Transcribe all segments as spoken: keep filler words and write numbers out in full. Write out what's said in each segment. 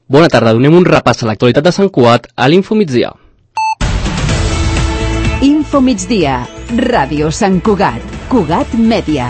Bona tarda, donem un repàs a l'actualitat de Sant Cugat a l'Info Migdia. Info Migdia, Ràdio Sant Cugat, Cugat Mèdia.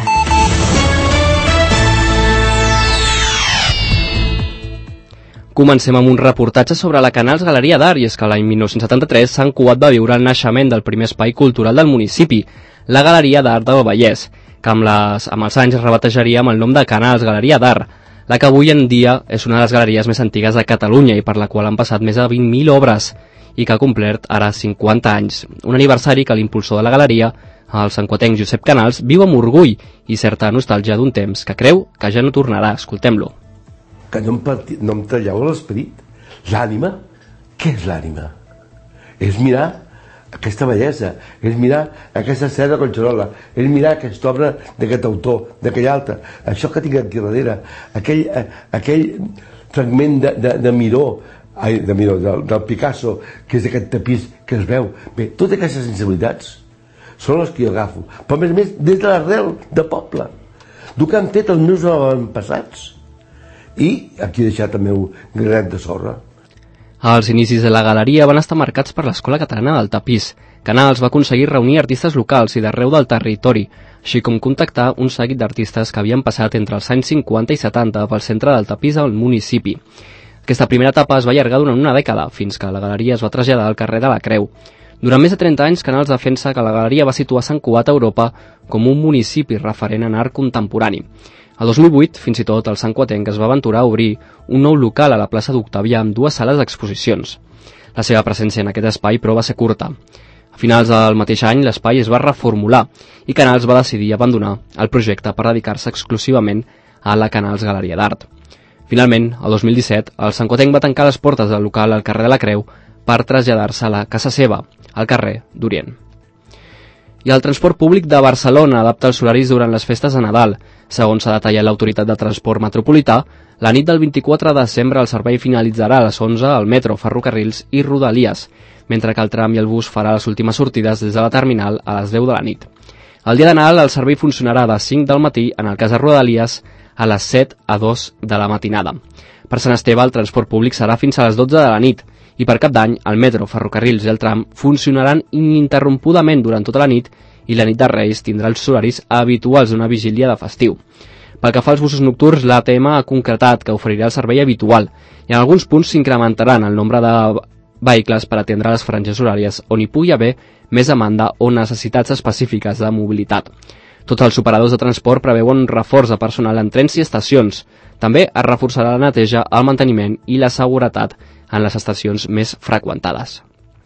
Comencem amb un reportatge sobre la Canals Galeria d'Art, i és que l'any mil nou-cents setanta-tres Sant Cugat va viure el naixement del primer espai cultural del municipi, la Galeria d'Art del Vallès, que amb, les, amb els anys es rebatejaria amb el nom de Canals Galeria d'Art, la que avui en dia és una de les galeries més antigues de Catalunya i per la qual han passat més de vint mil obres i que ha complert ara cinquanta anys. Un aniversari que l'impulsor de la galeria, el santcuatenc Josep Canals, viu amb orgull i certa nostàlgia d'un temps que creu que ja no tornarà. Escoltem-lo. Que no em, parti, no em traieu l'esperit, l'ànima. Què és l'ànima? És mirar aquesta bellesa, és mirar aquesta serra de Collserola, és mirar aquesta obra d'aquest autor, d'aquell altre, això que tinc aquí darrere, aquell, eh, aquell fragment de, de, de Miró, ai, de Miró, del, del Picasso, que és d'aquest tapís que es veu. Bé, totes aquestes sensibilitats són les que jo agafo, però a més a més des de l'arrel de poble, del que han fet els meus avantpassats, i aquí he deixat el meu granet de sorra. Els inicis de la galeria van estar marcats per l'Escola Catalana del Tapís. Canals va aconseguir reunir artistes locals i d'arreu del territori, així com contactar un seguit d'artistes que havien passat entre els anys cinquanta i setanta pel centre del tapís al municipi. Aquesta primera etapa es va allargar durant una dècada, fins que la galeria es va traslladar al carrer de la Creu. Durant més de trenta anys, Canals defensa que la galeria va situar Sant Cugat a Europa com un municipi referent en art contemporani. El dos mil vuit, fins i tot, el santcuatenc es va aventurar a obrir un nou local a la plaça d'Octavià amb dues sales d'exposicions. La seva presència en aquest espai, però, va ser curta. A finals del mateix any, l'espai es va reformular i Canals va decidir abandonar el projecte per dedicar-se exclusivament a la Canals Galeria d'Art. Finalment, el dos mil disset, el santcuatenc va tancar les portes del local al carrer de la Creu per traslladar-se a la casa seva, al carrer d'Orient. I el transport públic de Barcelona adapta els horaris durant les festes de Nadal. Segons s'ha detallat l'Autoritat de Transport Metropolità, la nit del vint-i-quatre de desembre el servei finalitzarà a les onze al metro, ferrocarrils i rodalies, mentre que el tram i el bus farà les últimes sortides des de la terminal a les deu de la nit. El dia de Nadal el servei funcionarà de cinc del matí, en el cas de rodalies, a les set a dos de la matinada. Per Sant Esteve el transport públic serà fins a les dotze de la nit, i per Cap d'Any el metro, ferrocarrils i el tram funcionaran ininterrompudament durant tota la nit i la nit de Reis tindrà els horaris habituals d'una vigília de festiu. Pel que fa als busos nocturns, l'A T M ha concretat que oferirà el servei habitual i en alguns punts s'incrementaran el nombre de vehicles per atendre les franges horàries on hi pugui haver més demanda o necessitats específiques de mobilitat. Tots els operadors de transport preveuen un reforç de personal en trens i estacions. També es reforçarà la neteja, el manteniment i la seguretat en les estacions més freqüentades.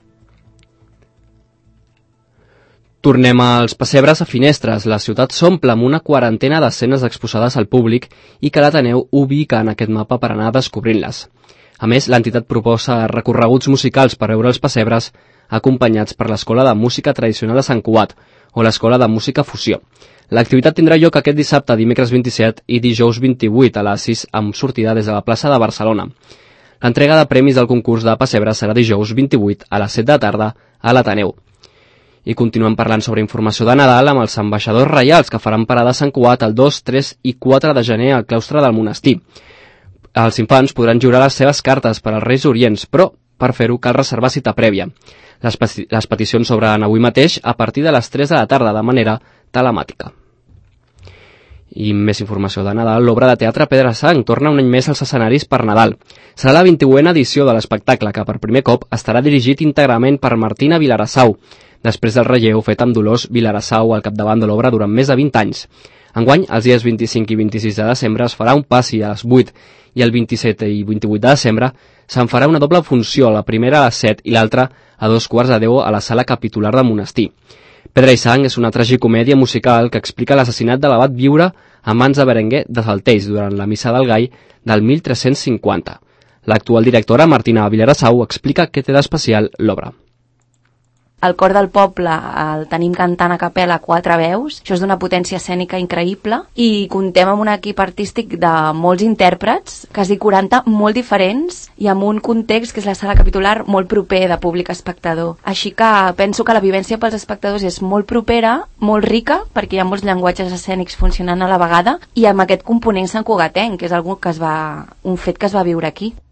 Tornem als pessebres a Finestres. La ciutat s'omple amb una quarantena d'escenes exposades al públic i que l'Ateneu ubica en aquest mapa per anar descobrint-les. A més, l'entitat proposa recorreguts musicals per veure els pessebres acompanyats per l'Escola de Música Tradicional de Sant Cugat o l'Escola de Música Fusió. L'activitat tindrà lloc aquest dissabte, dimecres vint-i-set i dijous vint-i-vuit a les sis amb sortida des de la plaça de Barcelona. L'entrega de premis del concurs de pessebre serà dijous vint-i-vuit a les set de la tarda a l'Ateneu. I continuem parlant sobre informació de Nadal amb els ambaixadors reials que faran parada a Sant Cugat el dos, tres i quatre de gener al claustre del monestir. Els infants podran lliurar les seves cartes per als Reis Orients, però per fer-ho cal reservar cita prèvia. Les, les peticions s'obren avui mateix a partir de les tres de la tarda de manera telemàtica. I més informació de Nadal, l'obra de teatre Pedra Sang torna un any més als escenaris per Nadal. Serà la vint-i-unena edició de l'espectacle, que per primer cop estarà dirigit íntegrament per Martina Vilarassau, després del relleu fet amb Dolors Vilarassau al capdavant de l'obra durant més de vint anys. Enguany, els dies vint-i-cinc i vint-i-sis de desembre es farà un passi a les vuit i el vint-i-set i vint-i-vuit de desembre se'n farà una doble funció, la primera a les set i l'altra a dos quarts de deu a la sala capitular del monestir. Pedra i Sang és una tragicomèdia musical que explica l'assassinat de l'abat Viure a mans de Berenguer de Saltells durant la missa del Gall del mil tres-cents cinquanta. L'actual directora, Martina Vilarassau, explica què té d'especial l'obra. El cor del poble el tenim cantant a capella quatre veus, això és d'una potència escènica increïble, i comptem amb un equip artístic de molts intèrprets, quasi quaranta, molt diferents, i amb un context, que és la sala capitular, molt proper de públic espectador. Així que penso que la vivència pels espectadors és molt propera, molt rica, perquè hi ha molts llenguatges escènics funcionant a la vegada, i amb aquest component santcugatenc, que és algo que es va, un fet que es va viure aquí.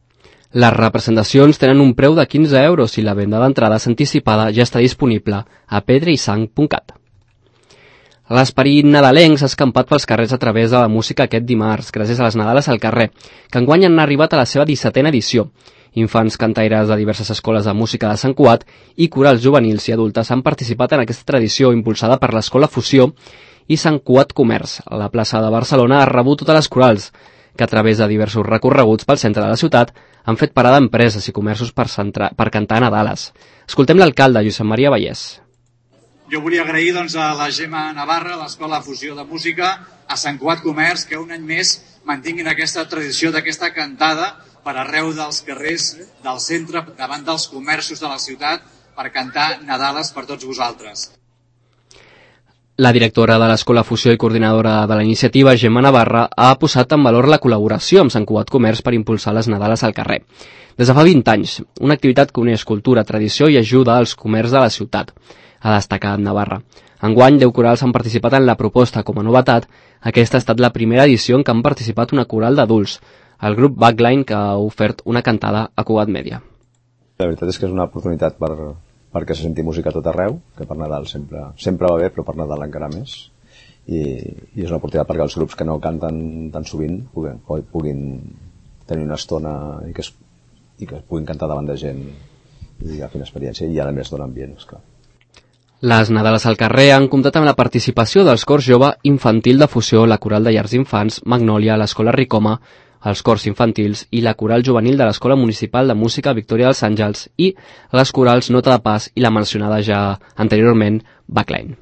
Les representacions tenen un preu de quinze euros i la venda d'entrades anticipada ja està disponible a pedreisang punt cat. L'esperit nadalenc s'ha escampat pels carrers a través de la música aquest dimarts, gràcies a les Nadales al carrer, que enguany han arribat a la seva dissetena edició. Infants cantaires de diverses escoles de música de Sant Cugat i corals juvenils i adultes han participat en aquesta tradició impulsada per l'Escola Fusió i Sant Cugat Comerç. La plaça de Barcelona ha rebut totes les corals, que a través de diversos recorreguts pel centre de la ciutat han fet parada a empreses i comerços per, centra, per cantar Nadales. Escoltem l'alcalde, Josep Maria Vallès. Jo volia agrair doncs, a la Gemma Navarra, a l'Escola Fusió de Música, a Sant Cugat Comerç, que un any més mantinguin aquesta tradició d'aquesta cantada per arreu dels carrers del centre, davant dels comerços de la ciutat, per cantar Nadales per tots vosaltres. La directora de l'Escola Fusió i coordinadora de la iniciativa, Gemma Navarra, ha posat en valor la col·laboració amb Sant Cugat Comerç per impulsar les Nadales al carrer. Des de fa vint anys, una activitat que uneix cultura, tradició i ajuda als comerços de la ciutat, ha destacat Navarra. Enguany, deu corals han participat en la proposta. Com a novetat, aquesta ha estat la primera edició en què han participat una coral d'adults, el grup Backline, que ha ofert una cantada a Cugat Mèdia. La veritat és que és una oportunitat per, perquè se senti música a tot arreu, que per Nadal sempre, sempre va bé, però per Nadal encara més. I, i és una oportunitat perquè els grups que no canten tan sovint puguin, puguin tenir una estona i que, es, i que puguin cantar davant de gent i agafar una experiència, i a més d'un ambient, esclar. Les Nadales al carrer han comptat amb la participació dels cors jove infantil de fusió, la coral de llars d'infants, Magnòlia, l'Escola Ricoma, els cors infantils i la coral juvenil de l'Escola Municipal de Música Victòria dels Àngels i les corals Nota de Pas i la mencionada ja anteriorment Backline.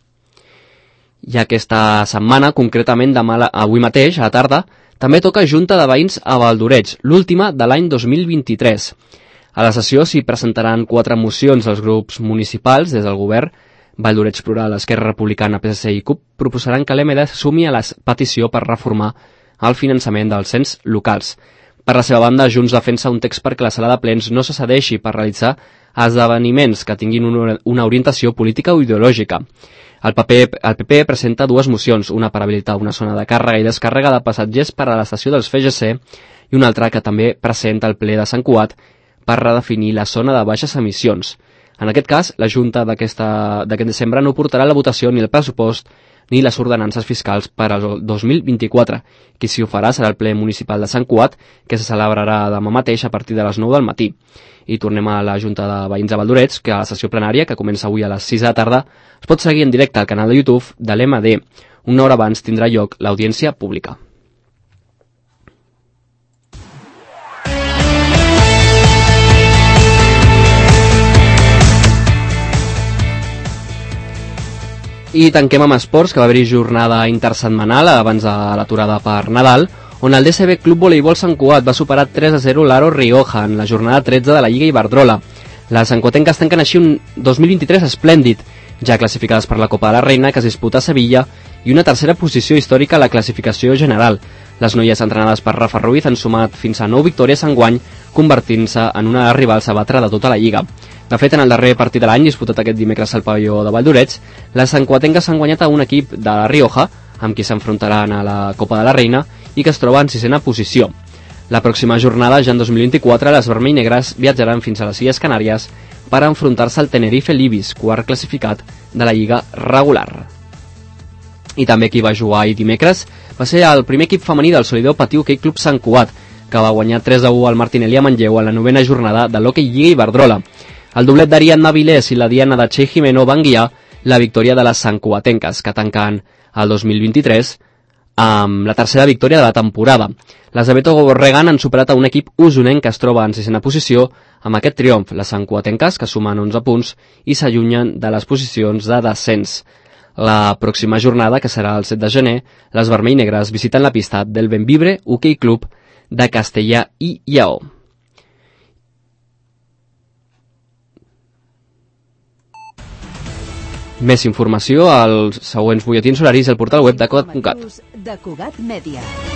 I aquesta setmana, concretament demà, avui mateix, a la tarda, també toca Junta de Veïns a Valdoreig, l'última de l'any dos mil vint-i-tres. A la sessió s'hi presentaran quatre mocions dels grups municipals des del govern. Valdoreig Plural, Esquerra Republicana, P S C i C U P proposaran que l'E M D sumi a la petició per reformar el finançament dels cens locals. Per la seva banda, Junts defensa un text perquè la sala de plens no se cedeixi per realitzar esdeveniments que tinguin una orientació política o ideològica. El P P, el P P presenta dues mocions, una per habilitar una zona de càrrega i descàrrega de passatgers per a l'estació dels F G C i una altra que també presenta el ple de Sant Cugat per redefinir la zona de baixes emissions. En aquest cas, la Junta d'aquest desembre no portarà la votació ni el pressupost ni les ordenances fiscals per al dos mil vint-i-quatre. Qui s'hi ho farà serà el ple municipal de Sant Cugat, que se celebrarà demà mateix a partir de les nou del matí. I tornem a la Junta de Veïns de Valdoreig, que a la sessió plenària, que comença avui a les sis de la tarda, es pot seguir en directe al canal de YouTube de l'E M D. Una hora abans tindrà lloc l'audiència pública. I tanquem amb esports, que va haver-hi jornada intersetmanal abans de l'aturada per Nadal, on el D C B Club Voleibol Sant Cugat va superar tres a zero l'Aro Rioja en la jornada tretze de la Lliga Iberdrola. Les sancuatenques tanquen així un dos mil vint-i-tres esplèndid, ja classificades per la Copa de la Reina, que es disputa a Sevilla, i una tercera posició històrica a la classificació general. Les noies entrenades per Rafa Ruiz han sumat fins a nou victòries enguany, convertint-se en una rival a batre de tota la Lliga. De fet, en el darrer partit de l'any, disputat aquest dimecres al pavelló de Valdoreig, les sancuatenques han guanyat a un equip de la Rioja, amb qui s'enfrontaran a la Copa de la Reina, i que es troba en sisena posició. La pròxima jornada, ja en dos mil vint-i-quatre, les vermell-negres viatjaran fins a les Illes Canàries per enfrontar-se al Tenerife Libis, quart classificat de la Lliga regular. I també qui va jugar ahir dimecres va ser el primer equip femení del Solidor Patí Hoquei Club Sant Cugat, que va guanyar tres a u al Martinelli a Manlleu a la novena jornada de l'Hockey Lliga Iberdrola. El doblet d'Ariadna Vilés i la Diana de Che Jimeno van guiar la victòria de les santcuatenques, que tanquen el dos mil vint-i-tres amb la tercera victòria de la temporada. Les de Beto Borregan han superat a un equip usonenc que es troba en sisena posició amb aquest triomf. Les santcuatenques, que sumen onze punts i s'allunyen de les posicions de descens. La pròxima jornada, que serà el set de gener, les vermell-negres visiten la pista del Benvibre Hoquei Club de Castellà i Lleó. Més informació als següents butlletins horaris al portal web de Cugat punt cat. De Cugat Mèdia.